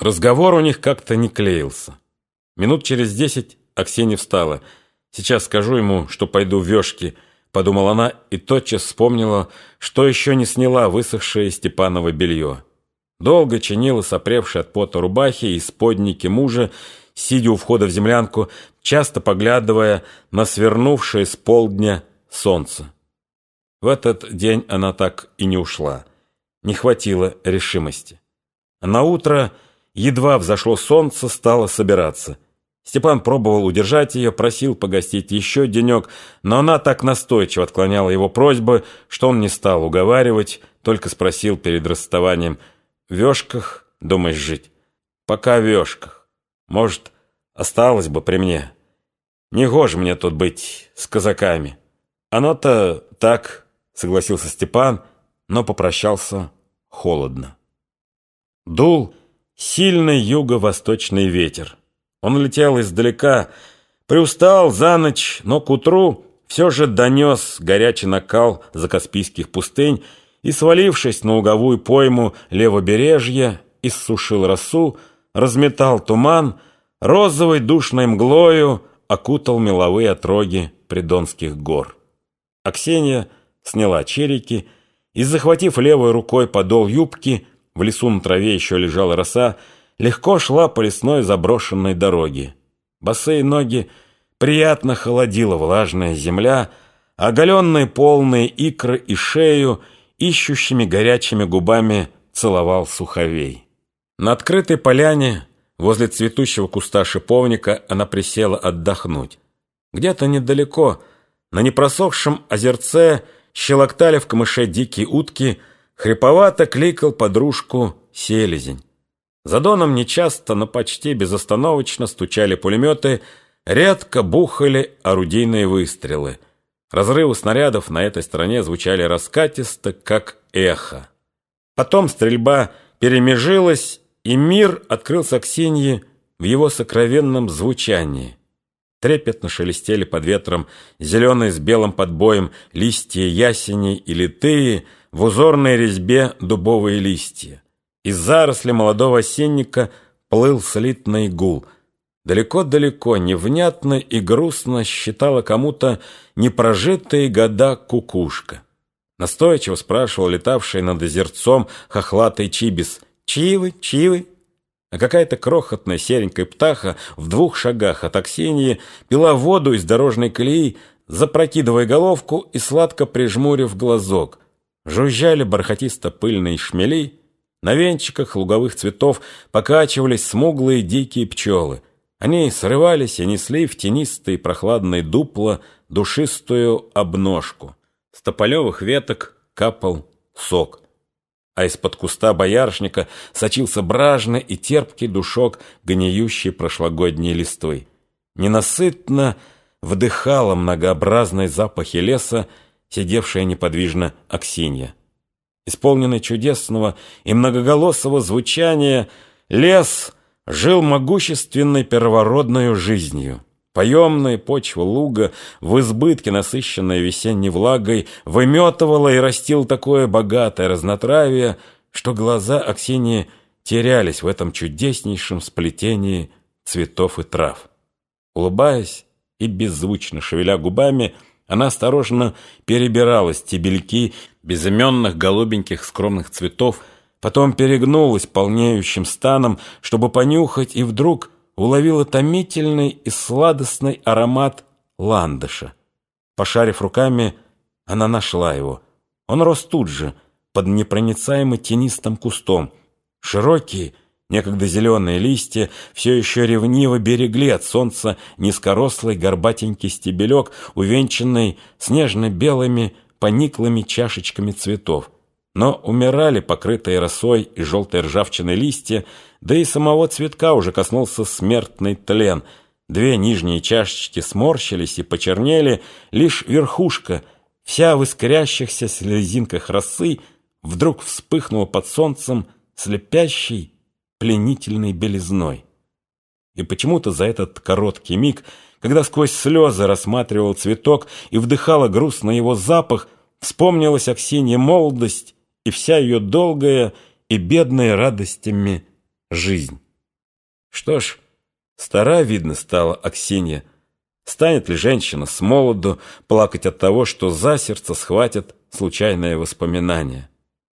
Разговор у них как-то не клеился. Минут через 10 Аксинья встала. «Сейчас скажу ему, что пойду в вёшки», — подумала она и тотчас вспомнила, что еще не сняла высохшее Степаново белье. Долго чинила сопревшие от пота рубахи и сподники мужа, сидя у входа в землянку, часто поглядывая на свернувшее с полдня солнце. В этот день она так и не ушла. Не хватило решимости. А наутро, едва взошло солнце, стало собираться. Степан пробовал удержать ее, просил погостить еще денек, но она так настойчиво отклоняла его просьбы, что он не стал уговаривать, только спросил перед расставанием: «В вёшках думаешь жить?» «Пока в вёшках. Может, осталось бы при мне. Негоже мне тут быть с казаками». «Оно-то так», — согласился Степан, но попрощался холодно. Дул сильный юго-восточный ветер. Он летел издалека, приустал за ночь, но к утру все же донес горячий накал закаспийских пустынь и, свалившись на луговую пойму левобережья, иссушил росу, разметал туман, розовой душной мглою окутал меловые отроги Придонских гор. Аксинья сняла черики и, захватив левой рукой подол юбки, в лесу на траве еще лежала роса, легко шла по лесной заброшенной дороге. Босые ноги приятно холодила влажная земля, а оголенные полные икры и шею ищущими горячими губами целовал суховей. На открытой поляне возле цветущего куста шиповника она присела отдохнуть. Где-то недалеко, на непросохшем озерце, щелоктали в камыше дикие утки, хриповато кликал подружку селезень. За доном нечасто, но почти безостановочно стучали пулеметы, редко бухали орудийные выстрелы. Разрывы снарядов на этой стороне звучали раскатисто, как эхо. Потом стрельба перемежилась, и мир открылся Аксинье в его сокровенном звучании. Трепетно шелестели под ветром зеленые с белым подбоем листья ясеней и литые в узорной резьбе дубовые листья. Из заросли молодого осенника плыл слитный гул. Далеко-далеко, невнятно и грустно считала кому-то непрожитые года кукушка. Настойчиво спрашивал летавший над озерцом хохлатый чибис: «Чьи вы? Чьи вы?» А какая-то крохотная серенькая птаха в 2 шагах от Аксиньи пила воду из дорожной колеи, запрокидывая головку и сладко прижмурив глазок. Жужжали бархатисто-пыльные шмели, на венчиках луговых цветов покачивались смуглые дикие пчелы. Они срывались и несли в тенистые прохладные дупла душистую обножку. С тополевых веток капал сок, а из-под куста боярышника сочился бражный и терпкий душок гниющей прошлогодней листвы. Ненасытно вдыхала многообразные запахи леса сидевшая неподвижно Аксинья. Исполненный чудесного и многоголосого звучания, лес жил могущественной первородной жизнью. Поемная почва луга, в избытке насыщенная весенней влагой, выметывала и растила такое богатое разнотравие, что глаза Аксиньи терялись в этом чудеснейшем сплетении цветов и трав. Улыбаясь и беззвучно шевеля губами, она осторожно перебирала стебельки безыменных голубеньких скромных цветов, потом перегнулась полнеющим станом, чтобы понюхать, и вдруг уловила томительный и сладостный аромат ландыша. Пошарив руками, она нашла его. Он рос тут же, под непроницаемо тенистым кустом. Широкие, некогда зеленые листья все еще ревниво берегли от солнца низкорослый горбатенький стебелек, увенчанный снежно-белыми пониклыми чашечками цветов. Но умирали покрытые росой и желтой ржавчиной листья, да и самого цветка уже коснулся смертный тлен. 2 нижние чашечки сморщились и почернели, лишь верхушка, вся в искрящихся слезинках росы, вдруг вспыхнула под солнцем слепящей, пленительной белизной. И почему-то за этот короткий миг, когда сквозь слезы рассматривал цветок и вдыхала грустно его запах, вспомнилась Аксинья молодость и вся ее долгая и бедная радостями жизнь. Что ж, стара, видно, стала Аксинья. Станет ли женщина с молоду плакать от того, что за сердце схватит случайное воспоминание?